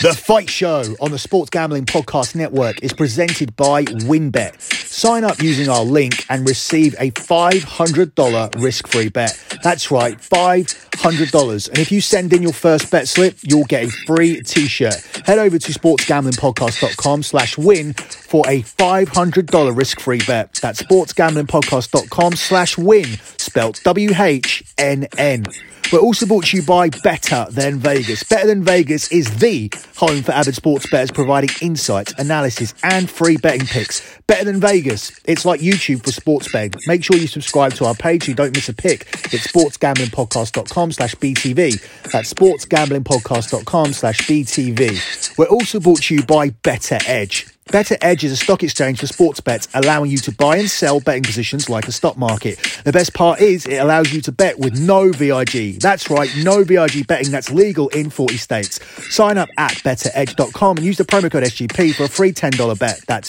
The Fight Show on the Sports Gambling Podcast Network is presented by WynnBET. Sign up using our link and receive a $500 risk-free bet. That's right, $500. And if you send in your first bet slip, you'll get a free t-shirt. Head over to sportsgamblingpodcast.com/win for a $500 risk-free bet. That's sportsgamblingpodcast.com/win, spelled WHNN. We're also brought to you by Better Than Vegas. Better Than Vegas is the home for avid sports bettors, providing insights, analysis, and free betting picks. Better Than Vegas, it's like YouTube for sports betting. Make sure you subscribe to our page so you don't miss a pick. It's sportsgamblingpodcast.com/BTV. That's sportsgamblingpodcast.com/BTV. We're also brought to you by Better Edge. Better Edge is a stock exchange for sports bets, allowing you to buy and sell betting positions like a stock market. The best part is it allows you to bet with no VIG. That's right, no VIG betting that's legal in 40 states. Sign up at betteredge.com and use the promo code SGP for a free $10 bet. That's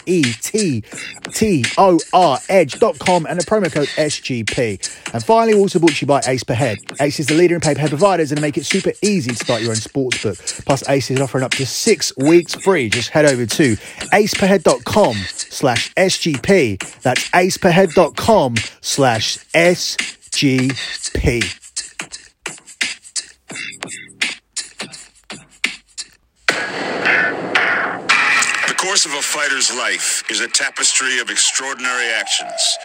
BETTOR edge.com and the promo code SGP. And finally, we're also brought to you by Ace Per Head. Ace is the leader in pay-per-head providers and make it super easy to start your own sportsbook. Plus, Ace is offering up to 6 weeks free. Just head over to aceperhead.com/SGP. That's aceperhead.com/SGP. The course of a fighter's life is a tapestry of extraordinary actions.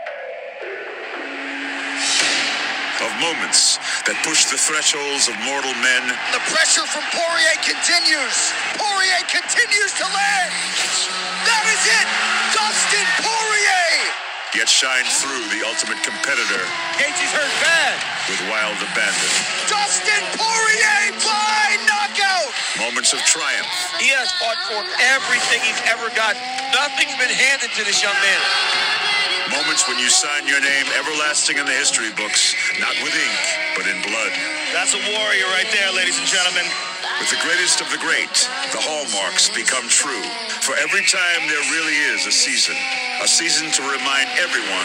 Of moments that push the thresholds of mortal men. The pressure from Poirier continues. Poirier continues to land. That is it. Dustin Poirier. Yet shine through the ultimate competitor. Gaethje's hurt bad. With wild abandon. Dustin Poirier by knockout. Moments of triumph. He has fought for everything he's ever got. Nothing's been handed to this young man. Moments when you sign your name everlasting in the history books, not with ink, but in blood. That's a warrior right there, ladies and gentlemen. With the greatest of the great, the hallmarks become true. For every time there really is a season to remind everyone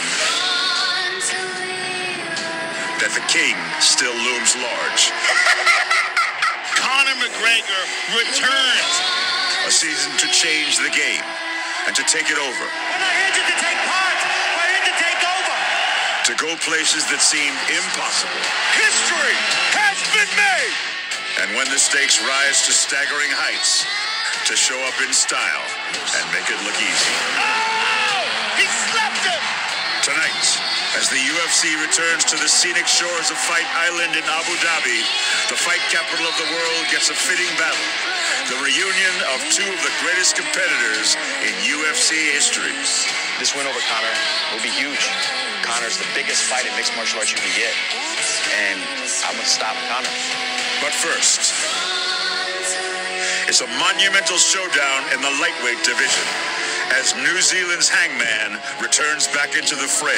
that the king still looms large. Conor McGregor returns. A season to change the game and to take it over. We're not here to take part. We're here to take over. To go places that seemed impossible. History has been made. And when the stakes rise to staggering heights, to show up in style and make it look easy. Oh! He slapped him! Tonight, as the UFC returns to the scenic shores of Fight Island in Abu Dhabi, the fight capital of the world gets a fitting battle. The reunion of two of the greatest competitors in UFC history. This win over Conor will be huge. Conor's the biggest fight in mixed martial arts you can get. And I'm going to stop Conor. But first, it's a monumental showdown in the lightweight division as New Zealand's Hangman returns back into the fray.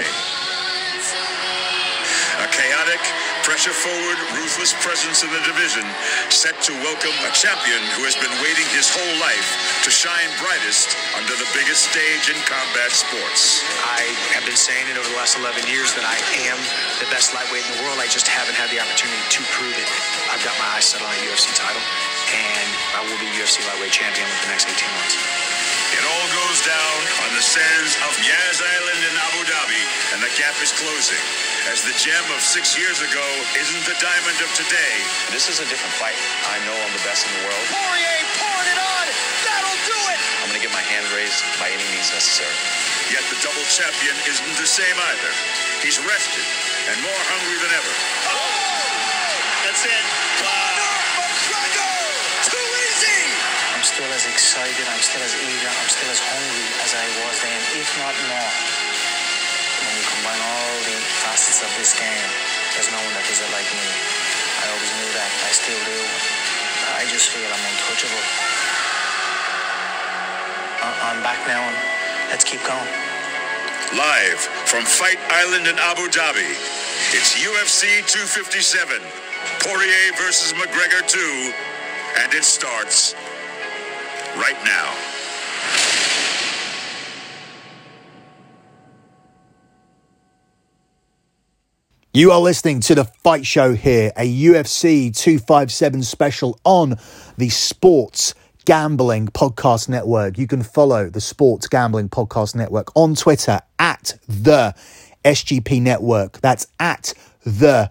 A chaotic, pressure-forward, ruthless presence in the division set to welcome a champion who has been waiting his whole life to shine brightest under the biggest stage in combat sports. I have been saying it over the last 11 years that I am the best lightweight in the world. I just haven't had the opportunity to prove it. I've got my eyes set on a UFC title, and I will be UFC lightweight champion within the next 18 months. It all goes down on the sands of Yas Island in Abu Dhabi, and the gap is closing, as the gem of 6 years ago isn't the diamond of today. This is a different fight. I know I'm the best in the world. Poirier pouring it on. That'll do it. I'm going to get my hand raised by any means necessary. Yet the double champion isn't the same either. He's rested and more hungry than ever. That's it. Conor McGregor. Too easy. I'm still as excited, I'm still as eager, I'm still as hungry as I was then, if not more. When you combine all the facets of this game, there's no one that does it like me. I always knew that, I still do. I just feel I'm untouchable. I'm back now, and let's keep going. Live from Fight Island in Abu Dhabi, it's UFC 257, Poirier versus McGregor 2, and it starts right now. You are listening to The Fight Show here, a UFC 257 special on the Sports Gambling Podcast Network. You can follow the Sports Gambling Podcast Network on Twitter at the SGP Network. That's at the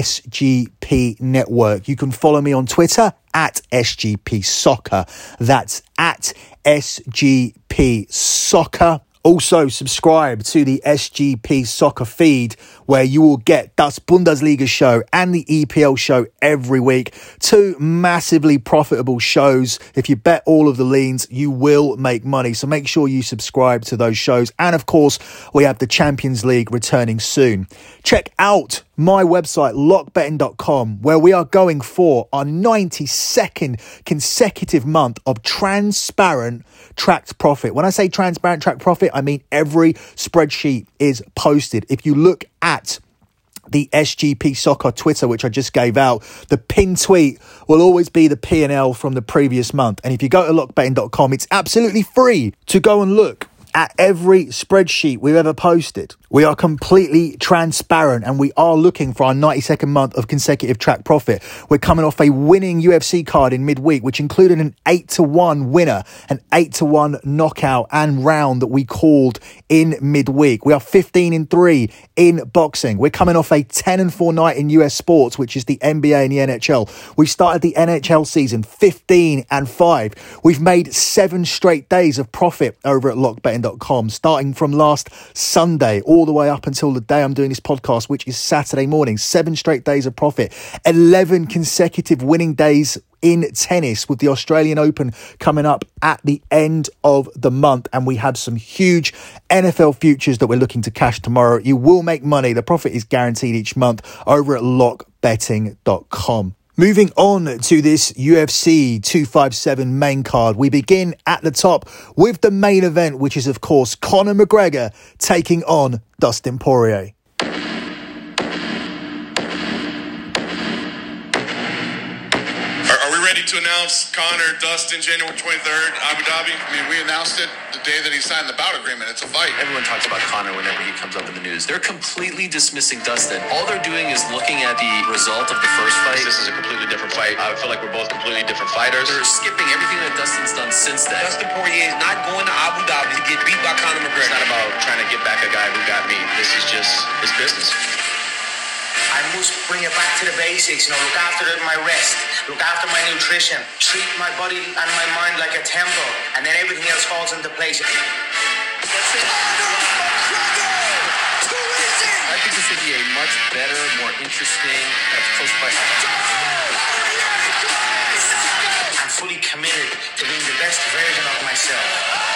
SGP Network. You can follow me on Twitter at SGP Soccer. That's at SGP Soccer. Also, subscribe to the SGP Soccer feed, where you will get Das Bundesliga show and the EPL show every week. Two massively profitable shows. If you bet all of the leans, you will make money. So make sure you subscribe to those shows. And of course, we have the Champions League returning soon. Check out my website, lockbetting.com, where we are going for our 92nd consecutive month of transparent tracked profit. When I say transparent tracked profit, I mean every spreadsheet is posted. If you look at the SGP Soccer Twitter, which I just gave out, the pinned tweet will always be the P&L from the previous month. And if you go to lockbetting.com, it's absolutely free to go and look at every spreadsheet we've ever posted. We are completely transparent, and we are looking for our 92nd month of consecutive track profit. We're coming off a winning UFC card in midweek, which included an 8-1 winner, an 8-1 knockout and round that we called in midweek. We are 15-3 in boxing. We're coming off a 10-4 night in US sports, which is the NBA and the NHL. We started the NHL season 15-5. We've made 7 straight days of profit over at lockbetting.com, starting from last Sunday all the way up until the day I'm doing this podcast, which is Saturday morning. 7 straight days of profit, 11 consecutive winning days in tennis, with the Australian Open coming up at the end of the month. And we have some huge NFL futures that we're looking to cash tomorrow. You will make money. The profit is guaranteed each month over at lockbetting.com. Moving on to this UFC 257 main card, we begin at the top with the main event, which is, of course, Conor McGregor taking on Dustin Poirier. Are we ready to announce Conor, Dustin, January 23rd, Abu Dhabi? I mean, we announced it the day that he signed the bout agreement. It's a fight. Everyone talks about Conor whenever he comes up in the news. They're completely dismissing Dustin. All they're doing is looking at the result of the first fight. This is a completely different fight. I feel like we're both completely different fighters. They're skipping everything that Dustin's done since then. Dustin Poirier is not going to Abu Dhabi to get beat by Conor McGregor. It's not about trying to get back a guy who got me. This is just his business. I must bring it back to the basics, look after my rest, look after my nutrition, treat my body and my mind like a temple, and then everything else falls into place. I think this would be a much better, more interesting, close fight. I'm fully committed to being the best version of myself.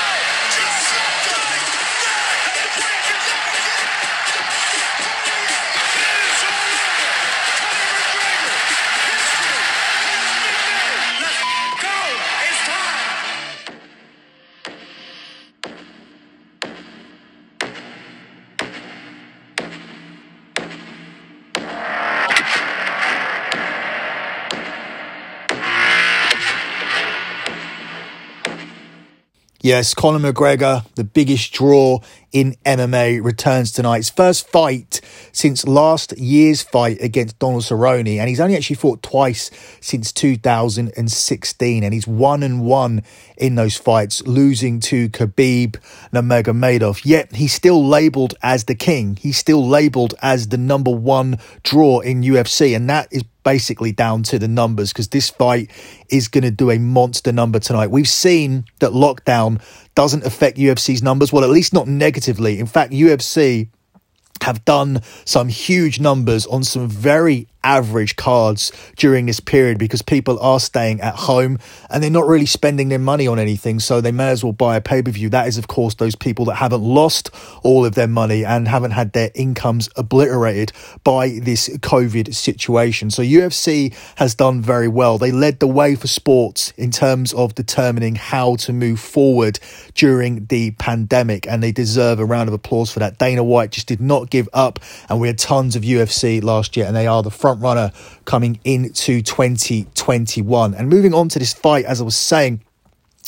Yes, Conor McGregor, the biggest draw in MMA, returns tonight. His first fight since last year's fight against Donald Cerrone, and he's only actually fought twice since 2016, and he's 1-1 in those fights, losing to Khabib Nurmagomedov. Yet he's still labelled as the king. He's still labelled as the number one draw in UFC, and that is basically down to the numbers, because this fight is going to do a monster number tonight. We've seen that lockdown doesn't affect UFC's numbers, well, at least not negatively. In fact, UFC have done some huge numbers on some very average cards during this period, because people are staying at home and they're not really spending their money on anything, so they may as well buy a pay-per-view. That is, of course, those people that haven't lost all of their money and haven't had their incomes obliterated by this COVID situation. So UFC has done very well. They led the way for sports in terms of determining how to move forward during the pandemic, and they deserve a round of applause for that. Dana White just did not give up, and we had tons of UFC last year, and they are the front runner coming into 2021. And moving on to this fight, as I was saying,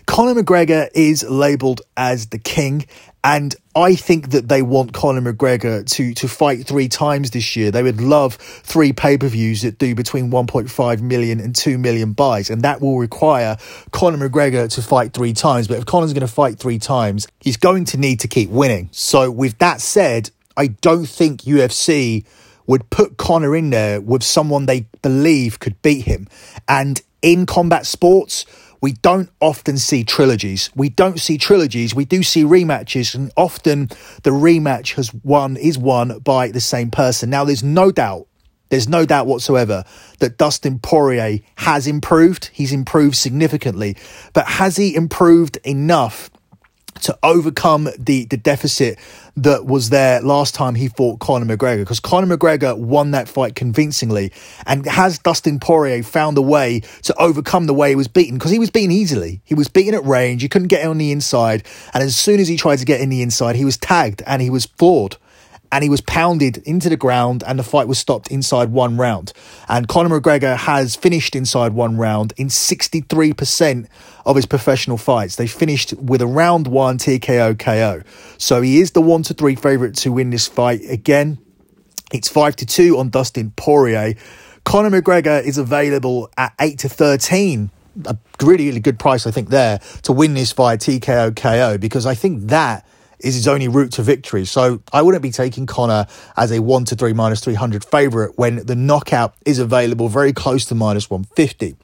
Conor McGregor is labelled as the king, and I think that they want Conor McGregor to fight 3 times this year. They would love 3 pay-per-views that do between 1.5 million and 2 million buys, and that will require Conor McGregor to fight 3 times. But if Conor's going to fight 3 times, he's going to need to keep winning. So with that said, I don't think UFC would put Conor in there with someone they believe could beat him. And in combat sports, we don't often see trilogies. We don't see trilogies. We do see rematches, and often the rematch is won by the same person. Now, there's no doubt whatsoever that Dustin Poirier has improved. He's improved significantly. But has he improved enough to overcome the deficit that was there last time he fought Conor McGregor? Because Conor McGregor won that fight convincingly. And has Dustin Poirier found a way to overcome the way he was beaten? Because he was beaten easily. He was beaten at range. He couldn't get on the inside. And as soon as he tried to get in the inside, he was tagged and he was floored. And he was pounded into the ground, and the fight was stopped inside 1 round. And Conor McGregor has finished inside 1 round in 63% of his professional fights. They finished with a round 1 TKO KO. So he is the 1-3 favourite to win this fight. Again, it's 5-2 on Dustin Poirier. Conor McGregor is available at 8-13. A really, really good price, I think, there to win this fight TKO KO, because I think that is his only route to victory. So I wouldn't be taking Conor as a 1-3 minus 300 favourite when the knockout is available very close to minus 150.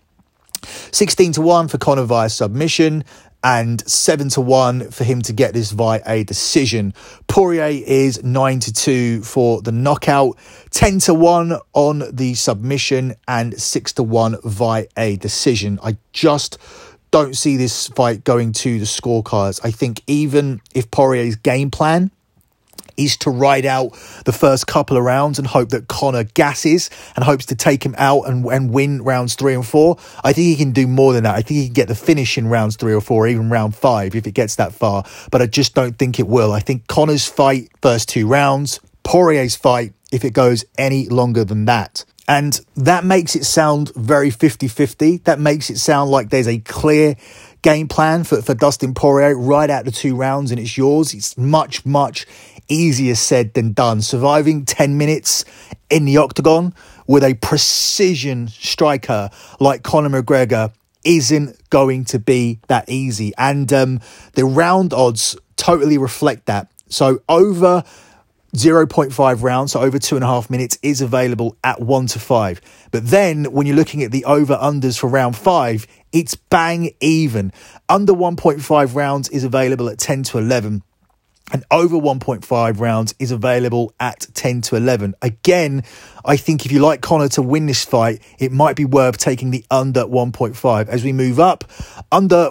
16-1 for Conor via submission, and 7-1 for him to get this via a decision. Poirier is 9-2 for the knockout, 10-1 on the submission, and 6-1 via a decision. I just don't see this fight going to the scorecards. I think even if Poirier's game plan is to ride out the first couple of rounds and hope that Conor gasses and hopes to take him out and win rounds 3 and 4, I think he can do more than that. I think he can get the finish in rounds 3 or 4, or even round 5 if it gets that far. But I just don't think it will. I think Conor's fight, first 2 rounds. Poirier's fight, if it goes any longer than that. And that makes it sound very 50-50. That makes it sound like there's a clear game plan for Dustin Poirier. Ride out the 2 rounds and it's yours. It's much, much easier said than done. Surviving 10 minutes in the octagon with a precision striker like Conor McGregor isn't going to be that easy. And the round odds totally reflect that. So over 0.5 rounds, so over 2.5 minutes, is available at 1-5. But then when you're looking at the over-unders for round 5, it's bang even. Under 1.5 rounds is available at 10-11. And over 1.5 rounds is available at 10-11. Again, I think if you like Conor to win this fight, it might be worth taking the under 1.5. As we move up, under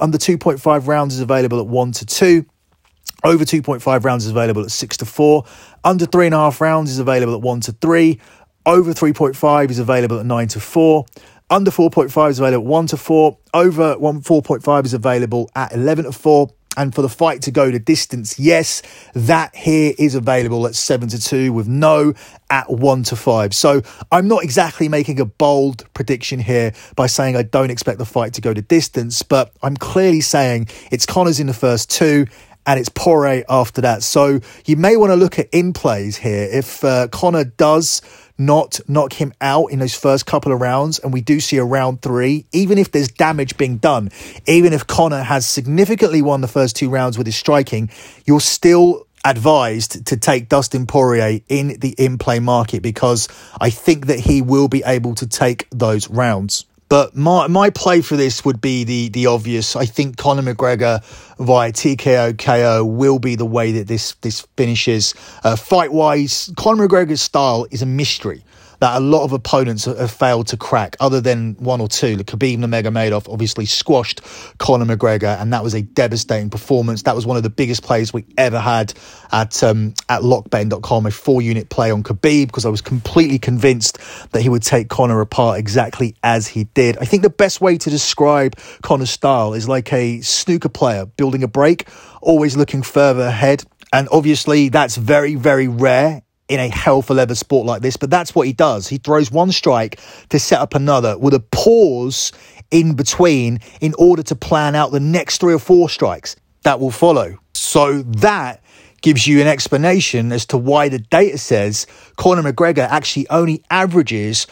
2.5 rounds is available at 1-2. Over 2.5 rounds is available at 6-4. Under 3.5 rounds is available at 1-3. Over 3.5 is available at 9-4. Under 4.5 is available at 1-4. Over 4.5 is available at 11-4. And for the fight to go the distance, yes, that here is available at 7-2 with no at 1-5. So I'm not exactly making a bold prediction here by saying I don't expect the fight to go the distance, but I'm clearly saying it's Conor's in the first 2 and it's Poirier after that. So you may want to look at in-plays here. If Conor does not knock him out in those first couple of rounds, and we do see a round 3, even if there's damage being done, even if Conor has significantly won the first 2 rounds with his striking, you're still advised to take Dustin Poirier in the in-play market, because I think that he will be able to take those rounds. But my play for this would be the obvious. I think Conor McGregor via TKO KO will be the way that this finishes. Fight-wise, Conor McGregor's style is a mystery that a lot of opponents have failed to crack, other than 1 or 2. Khabib Nurmagomedov obviously squashed Conor McGregor, and that was a devastating performance. That was one of the biggest plays we ever had at lockbetting.com, a 4-unit play on Khabib, because I was completely convinced that he would take Conor apart exactly as he did. I think the best way to describe Conor's style is like a snooker player building a break, always looking further ahead. And obviously that's very, very rare in a hell for leather sport like this, but that's what he does. He throws one strike to set up another with a pause in between in order to plan out the next 3 or 4 strikes that will follow. So that gives you an explanation as to why the data says Conor McGregor actually only averages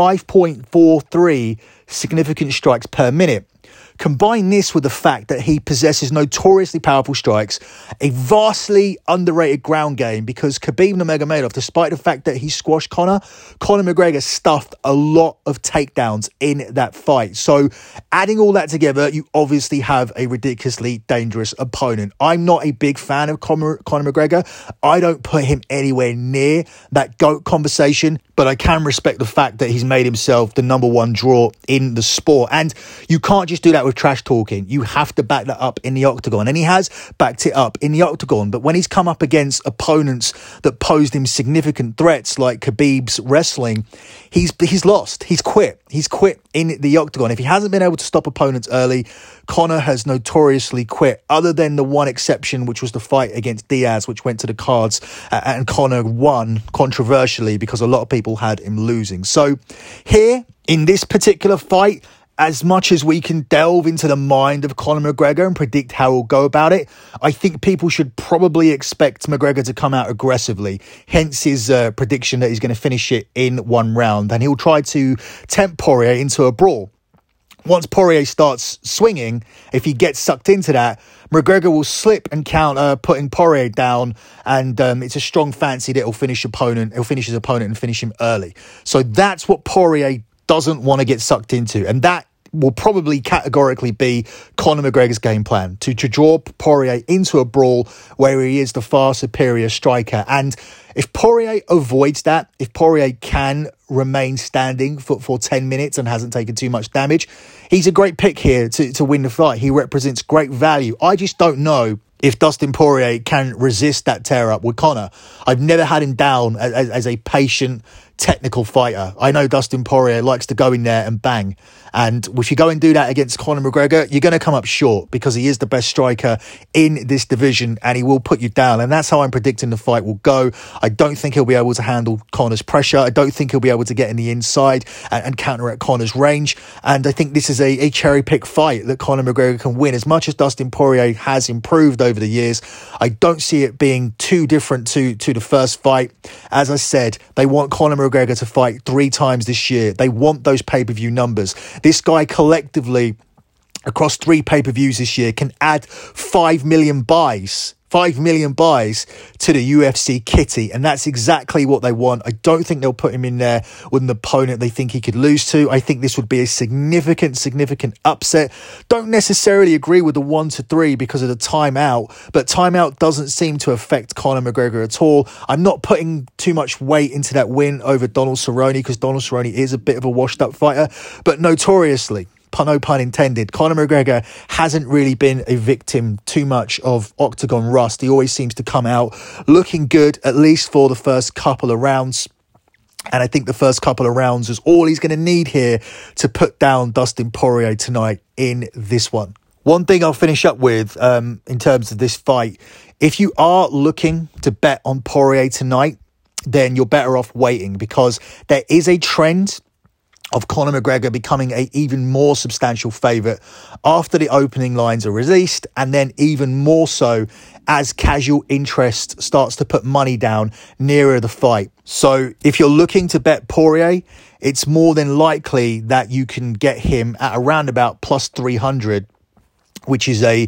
5.43 significant strikes per minute. Combine this with the fact that he possesses notoriously powerful strikes, a vastly underrated ground game, because Khabib Nurmagomedov, despite the fact that he squashed Conor McGregor stuffed a lot of takedowns in that fight. So adding all that together, you obviously have a ridiculously dangerous opponent. I'm not a big fan of Conor McGregor. I don't put him anywhere near that GOAT conversation, but I can respect the fact that he's made himself the number 1 draw in the sport. And you can't just do that with trash talking. You have to back that up in the octagon. And he has backed it up in the octagon. But when he's come up against opponents that posed him significant threats like Khabib's wrestling, he's lost. He's quit. He's quit in the octagon. If he hasn't been able to stop opponents early, Conor has notoriously quit, other than the one exception, which was the fight against Diaz, which went to the cards, and Conor won controversially because a lot of people had him losing. So here, in this particular fight, as much as we can delve into the mind of Conor McGregor and predict how he'll go about it, I think people should probably expect McGregor to come out aggressively. Hence his prediction that he's going to finish it in 1 round. And he'll try to tempt Poirier into a brawl. Once Poirier starts swinging, if he gets sucked into that, McGregor will slip and counter, putting Poirier down, and it's a strong fancy that he'll finish his opponent and finish him early. So that's what Poirier doesn't want to get sucked into, and that will probably categorically be Conor McGregor's game plan, to draw Poirier into a brawl where he is the far superior striker. And if Poirier avoids that, if Poirier can remain standing for 10 minutes and hasn't taken too much damage, he's a great pick here to win the fight. He represents great value. I just don't know if Dustin Poirier can resist that tear-up with Conor. I've never had him down as a patient, technical fighter. I know Dustin Poirier likes to go in there and bang. And if you go and do that against Conor McGregor, you're going to come up short, because he is the best striker in this division and he will put you down. And that's how I'm predicting the fight will go. I don't think he'll be able to handle Conor's pressure. I don't think he'll be able to get in the inside and counteract Conor's range. And I think this is a cherry-pick fight that Conor McGregor can win. As much as Dustin Poirier has improved over the years, I don't see it being too different to the first fight. As I said, they want Conor McGregor to fight 3 times this year. They want those pay-per-view numbers. This guy collectively, across 3 pay-per-views this year, can add 5 million buys. 5 million buys to the UFC kitty, and that's exactly what they want. I don't think they'll put him in there with an opponent they think he could lose to. I think this would be a significant upset. Don't necessarily agree with the 1-3 because of the timeout, but timeout doesn't seem to affect Conor McGregor at all. I'm not putting too much weight into that win over Donald Cerrone, because Donald Cerrone is a bit of a washed up fighter, but notoriously, no pun intended, Conor McGregor hasn't really been a victim too much of octagon rust. He always seems to come out looking good, at least for the first couple of rounds. And I think the first couple of rounds is all he's going to need here to put down Dustin Poirier tonight in this one. One thing I'll finish up with in terms of this fight, if you are looking to bet on Poirier tonight, then you're better off waiting, because there is a trend of Conor McGregor becoming an even more substantial favourite after the opening lines are released, and then even more so as casual interest starts to put money down nearer the fight. So if you're looking to bet Poirier, it's more than likely that you can get him at around about plus 300, which is a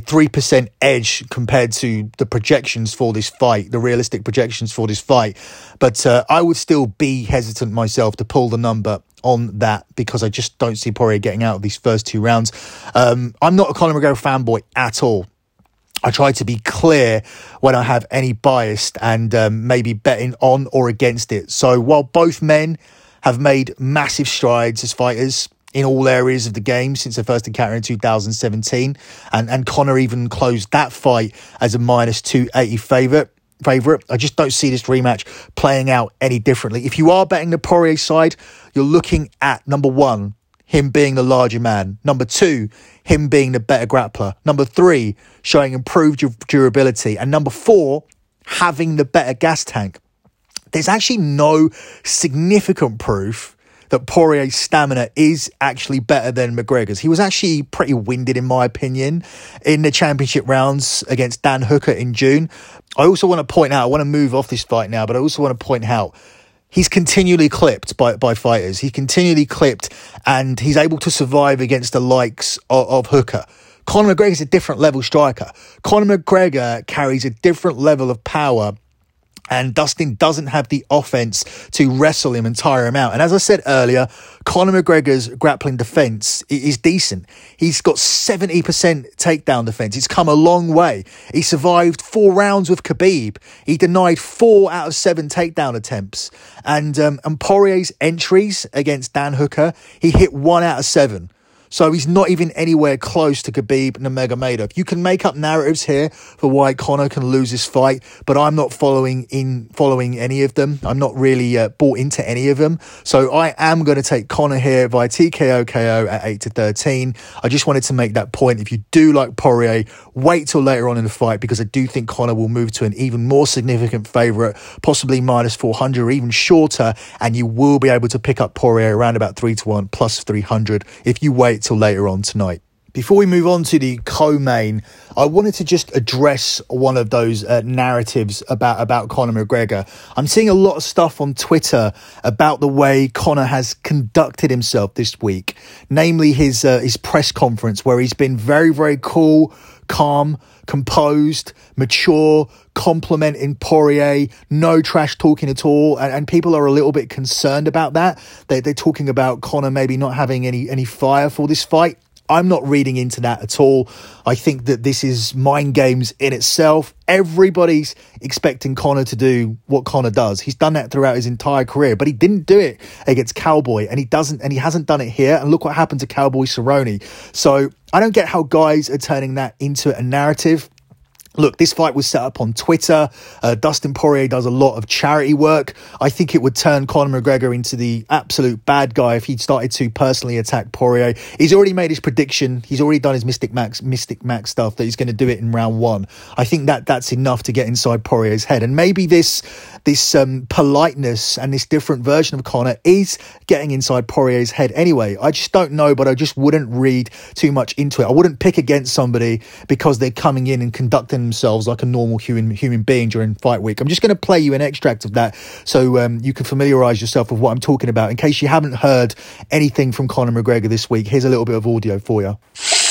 3% edge compared to the projections for this fight, the realistic projections for this fight. But I would still be hesitant myself to pull the number on that, because I just don't see Poirier getting out of these first 2 rounds. I'm not a Conor McGregor fanboy at all. I try to be clear when I have any bias and maybe betting on or against it. So while both men have made massive strides as fighters in all areas of the game since their first encounter in 2017, and Conor even closed that fight as a minus 280 favourite, I just don't see this rematch playing out any differently. If you are betting the Poirier side, you're looking at, number 1, him being the larger man. Number 2, him being the better grappler. Number 3, showing improved durability. And number 4, having the better gas tank. There's actually no significant proof that Poirier's stamina is actually better than McGregor's. He was actually pretty winded, in my opinion, in the championship rounds against Dan Hooker in June. I also want to point out, I want to move off this fight now, but I also want to point out he's continually clipped by fighters. He's continually clipped, and he's able to survive against the likes of Hooker. Conor McGregor's a different level striker. Conor McGregor carries a different level of power, and Dustin doesn't have the offense to wrestle him and tire him out. And as I said earlier, Conor McGregor's grappling defense is decent. He's got 70% takedown defense. It's come a long way. He survived 4 rounds with Khabib. He denied 4 out of 7 takedown attempts. And Poirier's entries against Dan Hooker, he hit 1 out of 7. So he's not even anywhere close to Khabib Nurmagomedov. You can make up narratives here for why Conor can lose this fight, but I'm not following any of them. I'm not really bought into any of them. So I am going to take Conor here via TKO KO at 8-13. I just wanted to make that point. If you do like Poirier, wait till later on in the fight, because I do think Conor will move to an even more significant favourite, possibly minus 400 or even shorter, and you will be able to pick up Poirier around about 3-1 plus 300 if you wait till later on tonight. Before we move on to the co-main, I wanted to just address one of those narratives about Conor McGregor. I'm seeing a lot of stuff on Twitter about the way Conor has conducted himself this week, namely his press conference, where he's been very, very cool, calm, composed, mature, complimenting Poirier, no trash talking at all, and people are a little bit concerned about that. They're talking about Conor maybe not having any fire for this fight. I'm not reading into that at all. I think that this is mind games in itself. Everybody's expecting Conor to do what Conor does. He's done that throughout his entire career, but he didn't do it against Cowboy, and he hasn't done it here. And look what happened to Cowboy Cerrone. So I don't get how guys are turning that into a narrative. Look, this fight was set up on Twitter. Dustin Poirier does a lot of charity work. I think it would turn Conor McGregor into the absolute bad guy if he started to personally attack Poirier. He's already made his prediction. He's already done his Mystic Max stuff that he's going to do it in round 1. I think that's enough to get inside Poirier's head. And maybe this politeness and this different version of Conor is getting inside Poirier's head anyway. I just don't know, but I just wouldn't read too much into it. I wouldn't pick against somebody because they're coming in and conducting themselves like a normal human being during fight week. I'm just going to play you an extract of that so you can familiarise yourself with what I'm talking about. In case you haven't heard anything from Conor McGregor this week, here's a little bit of audio for you.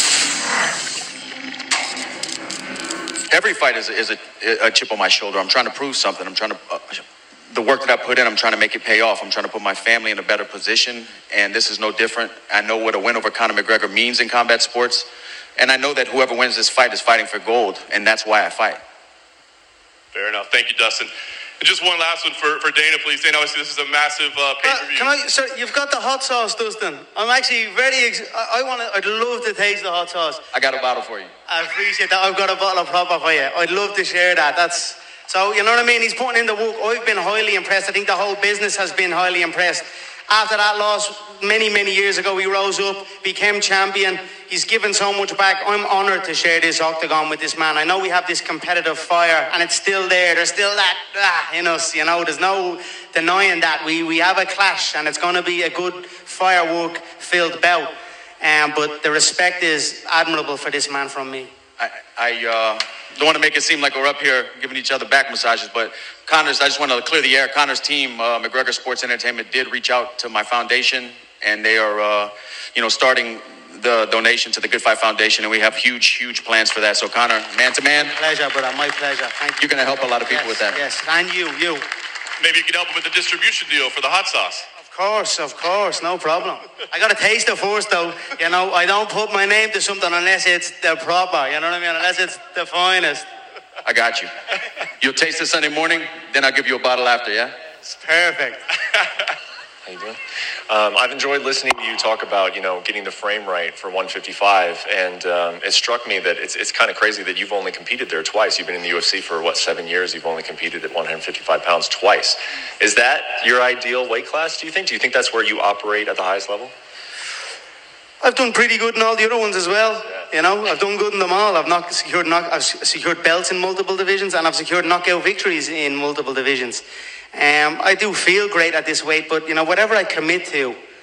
Every fight is a chip on my shoulder. I'm trying to prove something. I'm trying to the work that I put in, I'm trying to make it pay off. I'm trying to put my family in a better position, and this is no different. I know what a win over Conor McGregor means in combat sports. And I know that whoever wins this fight is fighting for gold, and that's why I fight. Fair enough. Thank you, Dustin. And just one last one for Dana, please. Dana, obviously this is a massive pay-per-view. Sir, you've got the hot sauce, Dustin. I'm actually I'd love to taste the hot sauce. I got a bottle for you. I appreciate that. I've got a bottle of proper for you. I'd love to share that. So, you know what I mean? He's putting in the work. I've been highly impressed. I think the whole business has been highly impressed. After that loss many, many years ago, he rose up, became champion. He's given so much back. I'm honoured to share this octagon with this man. I know we have this competitive fire, and it's still there. There's still that in us, you know. There's no denying that. We have a clash, and it's going to be a good firework-filled bout. But the respect is admirable for this man from me. I don't want to make it seem like we're up here giving each other back massages, but Conor's, I just want to clear the air. Conor's team, McGregor Sports Entertainment, did reach out to my foundation, and they are, starting the donation to the Good Fight Foundation, and we have huge plans for that. So, Conor, man to man. Pleasure, brother. My pleasure. Thank you. You're going to help a lot of people with that. Yes, and you. Maybe you could help him with the distribution deal for the hot sauce. Of course, no problem. I got to taste it first, though. You know, I don't put my name to something unless it's the proper, you know what I mean? Unless it's the finest. I got you. You'll taste it Sunday morning, then I'll give you a bottle after, yeah? It's perfect. How you doing? I've enjoyed listening to you talk about, getting the frame right for 155, and it struck me that it's kind of crazy that you've only competed there twice. You've been in the UFC for, 7 years? You've only competed at 155 pounds twice. Is that your ideal weight class, do you think? Do you think that's where you operate at the highest level? I've done pretty good in all the other ones as well. You know, I've done good in them all. I've secured belts in multiple divisions, and I've secured knockout victories in multiple divisions. I do feel great at this weight, but whatever I commit to,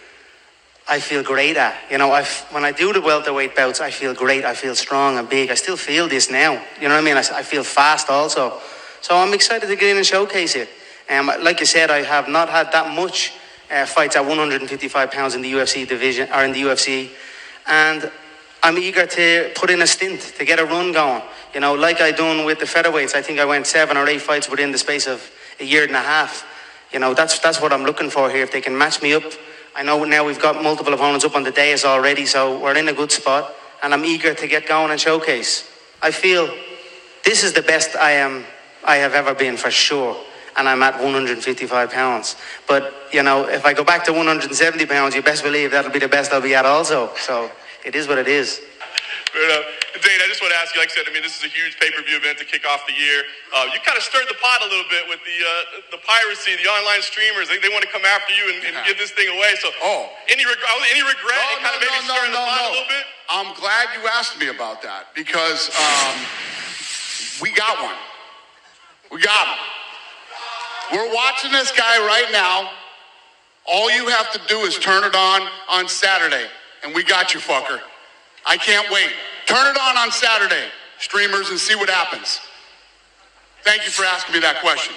I feel great at. You know, when I do the welterweight bouts, I feel great. I feel strong and big. I still feel this now. You know what I mean? I feel fast also. So I'm excited to get in and showcase it. Like you said, I have not had that much fights at 155 pounds in the UFC division, or in the UFC. And I'm eager to put in a stint, to get a run going. You know, like I done with the featherweights. I think I went 7 or 8 fights within the space of a year and a half. You know, that's what I'm looking for here. If they can match me up. I know now we've got multiple opponents up on the dais already, so we're in a good spot. And I'm eager to get going and showcase. I feel this is the best I have ever been, for sure. And I'm at 155 pounds. But, you know, if I go back to 170 pounds, you best believe that'll be the best I'll be at also. So it is what it is. Fair enough. Dane, I just want to ask you, like I said, I mean, this is a huge pay-per-view event to kick off the year. You kind of stirred the pot a little bit with the piracy, the online streamers. They want to come after you and give this thing away. So, any regret? Maybe stirring the pot a little bit? I'm glad you asked me about that because we got one. We got him. We're watching this guy right now. All you have to do is turn it on Saturday, and we got you, fucker. I can't wait. Turn it on Saturday, streamers, and see what happens. Thank you for asking me that question.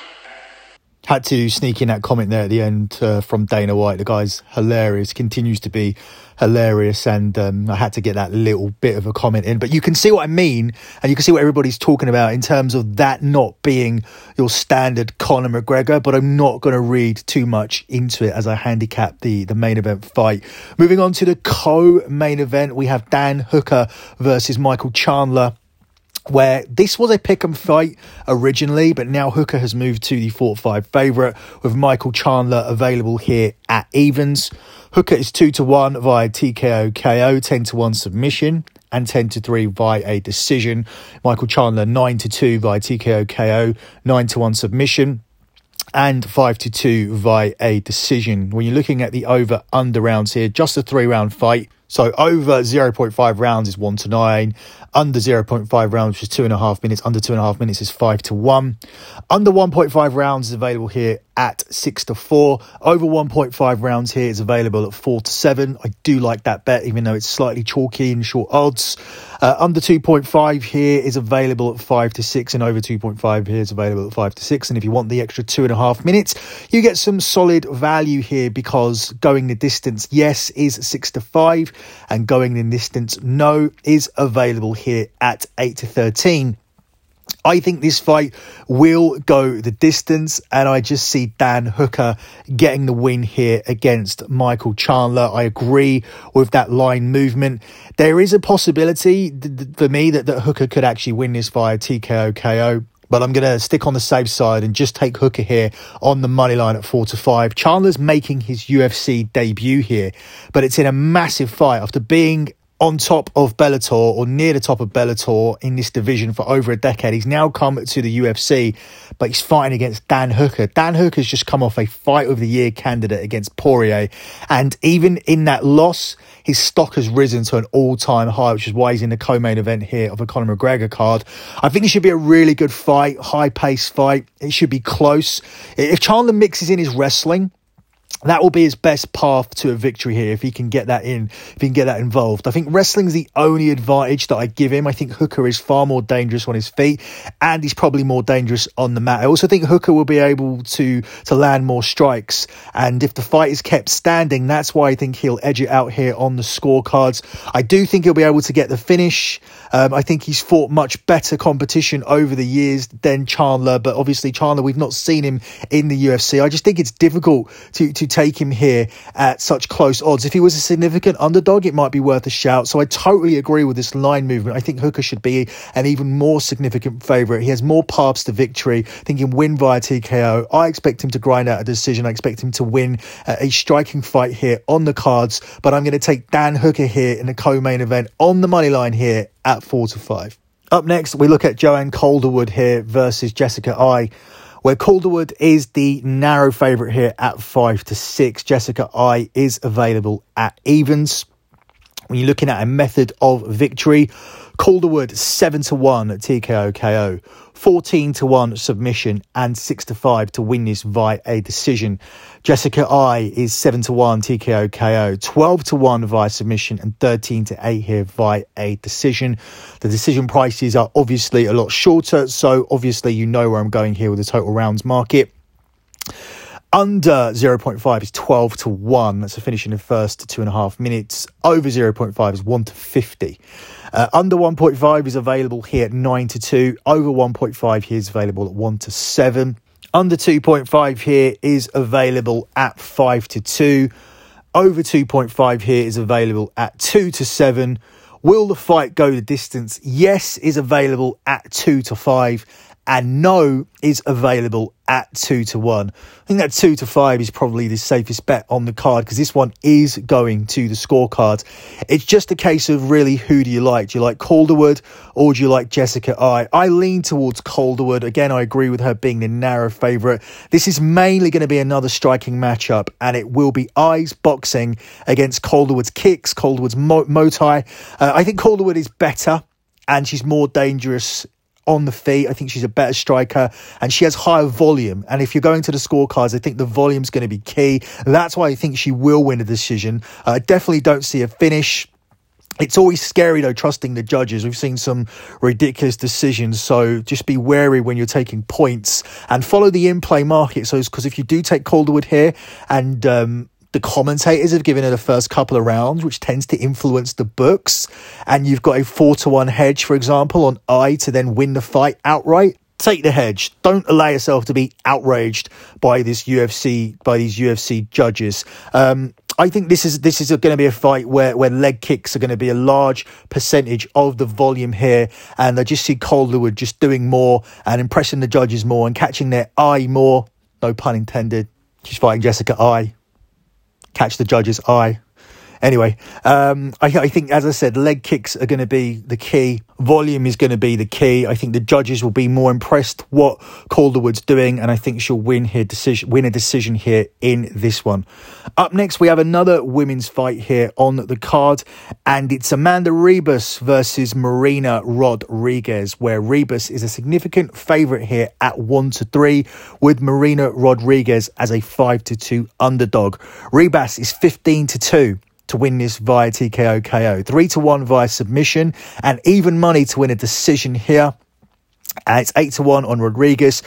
Had to sneak in that comment there at the end from Dana White. The guy's hilarious, continues to be hilarious, and I had to get that little bit of a comment in. But you can see what I mean, and you can see what everybody's talking about in terms of that not being your standard Conor McGregor, but I'm not going to read too much into it as I handicap the main event fight. Moving on to the co-main event, we have Dan Hooker versus Michael Chandler, where this was a pick'em fight originally, but now Hooker has moved to the 4-5 favourite, with Michael Chandler available here at evens. Hooker is 2-1 via TKO KO, 10-1 submission, and 10-3 via a decision. Michael Chandler 9-2 via TKO KO, 9-1 submission, and 5-2 via a decision. When you're looking at the over-under rounds here, just a 3-round fight. So over 0.5 rounds is 1-9. Under 0.5 rounds, which is 2.5 minutes. Under 2.5 minutes is 5-1. Under 1.5 rounds is available here at 6-4. Over 1.5 rounds here is available at 4-7. I do like that bet, even though it's slightly chalky and short odds. Under 2.5 here is available at 5-6, and over 2.5 here is available at 5-6. And if you want the extra 2.5 minutes, you get some solid value here, because going the distance, yes, is 6-5, and going the distance, no, is available here at 8-13. I think this fight will go the distance, and I just see Dan Hooker getting the win here against Michael Chandler. I agree with that line movement. There is a possibility for me that Hooker could actually win this via TKO KO, but I'm going to stick on the safe side and just take Hooker here on the money line at 4-5. Chandler's making his UFC debut here, but it's in a massive fight after being on top of Bellator, or near the top of Bellator in this division for over a decade. He's now come to the UFC, but he's fighting against Dan Hooker. Dan Hooker's just come off a Fight of the Year candidate against Poirier, and even in that loss, his stock has risen to an all-time high, which is why he's in the co-main event here of a Conor McGregor card. I think it should be a really good fight, high-paced fight. It should be close. If Chandler mixes in his wrestling, that will be his best path to a victory here, if he can get that in, if he can get that involved. I think wrestling's the only advantage that I give him. I think Hooker is far more dangerous on his feet, and he's probably more dangerous on the mat. I also think Hooker will be able to land more strikes, and if the fight is kept standing, that's why I think he'll edge it out here on the scorecards. I do think he'll be able to get the finish. I think he's fought much better competition over the years than Chandler, but obviously Chandler, we've not seen him in the UFC. I just think it's difficult to take him here at such close odds. If he was a significant underdog, it might be worth a shout. So I totally agree with this line movement. I think Hooker should be an even more significant favourite. He has more paths to victory. I think he can win via TKO. I expect him to grind out a decision. I expect him to win a striking fight here on the cards, but I'm going to take Dan Hooker here in the co-main event on the money line here at 4-5. Up next, we look at Joanne Calderwood here versus Jessica Eye, where Calderwood is the narrow favourite here at 5-6. Jessica Eye is available at evens. When you're looking at a method of victory, Calderwood 7-1 at TKO KO, 14-1 submission, and 6-5 to win this via a decision. Jessica Eye is 7-1 TKO KO, 12-1 via submission, and 13-8 here via a decision. The decision prices are obviously a lot shorter, so obviously you know where I'm going here with the total rounds market. Under 0.5 is 12-1. That's a finish in the first 2.5 minutes. Over 0.5 is 1-50. Under 1.5 is available here at 9-2. Over 1.5 here is available at 1-7. Under 2.5 here is available at 5-2. Over 2.5 here is available at 2-7. Will the fight go the distance? Yes is available at 2-5. And no is available at 2-1. I think that 2-5 is probably the safest bet on the card because this one is going to the scorecard. It's just a case of really who do you like? Do you like Calderwood or do you like Jessica Eye? I lean towards Calderwood. Again, I agree with her being the narrow favourite. This is mainly going to be another striking matchup and it will be Eye's boxing against Calderwood's kicks, Calderwood's Muay Thai. I think Calderwood is better and she's more dangerous on the feet. I think she's a better striker and she has higher volume. And if you're going to the scorecards, I think the volume's going to be key. That's why I think she will win a decision. I definitely don't see a finish. It's always scary, though, trusting the judges. We've seen some ridiculous decisions, so just be wary when you're taking points and follow the in-play market. So, because if you do take Calderwood here and the commentators have given her the first couple of rounds, which tends to influence the books, and you've got a 4-1 hedge, for example, on Eye to then win the fight outright, take the hedge. Don't allow yourself to be outraged by these UFC judges. I think this is going to be a fight where leg kicks are going to be a large percentage of the volume here, and I just see Calderwood just doing more and impressing the judges more and catching their eye more. No pun intended. She's fighting Jessica Eye. Catch the judge's eye. Anyway, I think, as I said, leg kicks are going to be the key. Volume is going to be the key. I think the judges will be more impressed what Calderwood's doing, and I think she'll win a decision here in this one. Up next, we have another women's fight here on the card, and it's Amanda Ribas versus Marina Rodriguez, where Ribas is a significant favourite here at 1-3, with Marina Rodriguez as a 5-2 underdog. Ribas is 15-2. to win this via TKO KO. 3-1 via submission and even money to win a decision here. It's 8-1 on Rodriguez,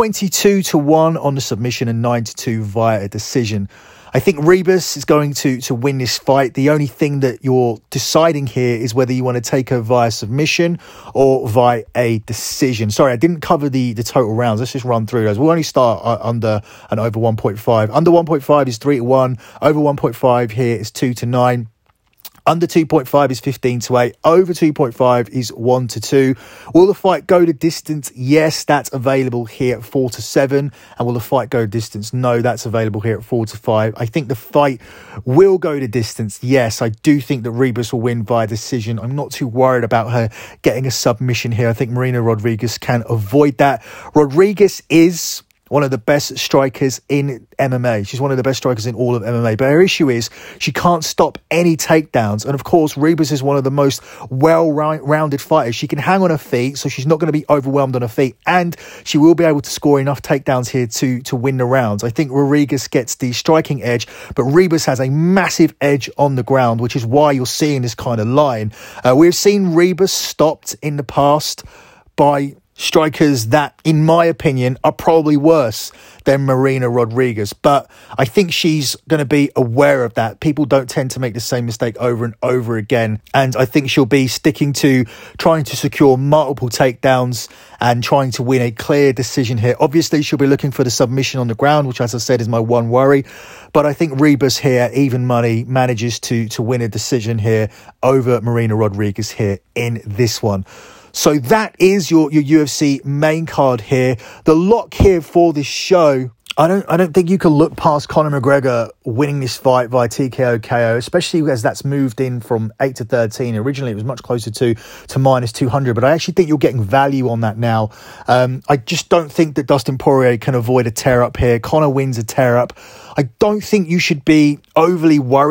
22-1 on the submission and 9-2 via a decision. I think Ribas is going to win this fight. The only thing that you're deciding here is whether you want to take her via submission or via a decision. Sorry, I didn't cover the total rounds. Let's just run through those. We'll only start under and over 1.5. Under 1.5 is 3-1. Over 1.5 here is 2-9. Under 2.5 is 15-8. Over 2.5 is 1-2. Will the fight go the distance? Yes, that's available here at 4-7. And will the fight go distance? No, that's available here at 4-5. I think the fight will go the distance. Yes, I do think that Ribas will win via decision. I'm not too worried about her getting a submission here. I think Marina Rodriguez can avoid that. Rodriguez is one of the best strikers in MMA. She's one of the best strikers in all of MMA. But her issue is she can't stop any takedowns. And of course, Ribas is one of the most well-rounded fighters. She can hang on her feet, so she's not going to be overwhelmed on her feet. And she will be able to score enough takedowns here to win the rounds. I think Rodriguez gets the striking edge, but Ribas has a massive edge on the ground, which is why you're seeing this kind of line. We've seen Ribas stopped in the past by strikers that, in my opinion, are probably worse than Marina Rodriguez. But I think she's going to be aware of that. People don't tend to make the same mistake over and over again. And I think she'll be sticking to trying to secure multiple takedowns and trying to win a clear decision here. Obviously, she'll be looking for the submission on the ground, which, as I said, is my one worry. But I think Ribas here, even money, manages to win a decision here over Marina Rodriguez here in this one. So that is your UFC main card here. The lock here for this show, I don't think you can look past Conor McGregor winning this fight via TKO KO, especially as that's moved in from 8-13. Originally, it was much closer to minus 200, but I actually think you're getting value on that now. I just don't think that Dustin Poirier can avoid a tear-up here. Conor wins a tear-up. I don't think you should be overly worried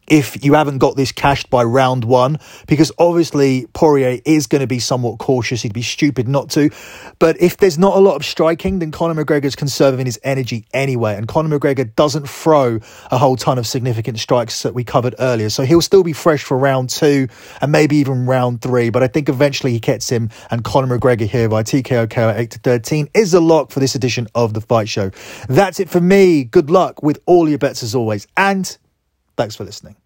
if you haven't got this cashed by round 1, because obviously Poirier is going to be somewhat cautious. He'd be stupid not to. But if there's not a lot of striking, then Conor McGregor's conserving his energy anyway. And Conor McGregor doesn't throw a whole ton of significant strikes that we covered earlier. So he'll still be fresh for round 2 and maybe even round 3. But I think eventually he gets him, and Conor McGregor here by TKO KO at 8-13 is a lock for this edition of The Fight Show. That's it for me. Good luck with all your bets as always. And thanks for listening.